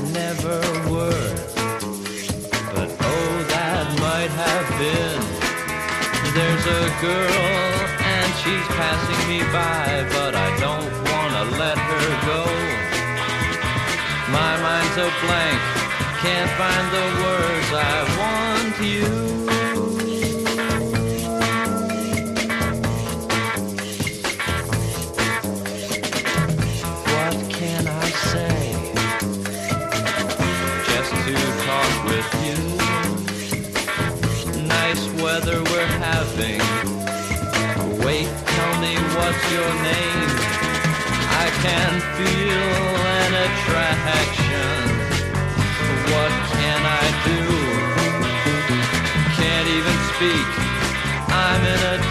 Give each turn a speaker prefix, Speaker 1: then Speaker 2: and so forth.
Speaker 1: never were. But oh, that might have been. There's a girl and she's passing me by, but I don't wanna let her go. My mind's a blank, can't find the words I want you. What can I say? Just to talk with you. Nice weather we're having. Wait, tell me what's your name? I can feel an attraction. What can I do? Can't even speak. I'm in a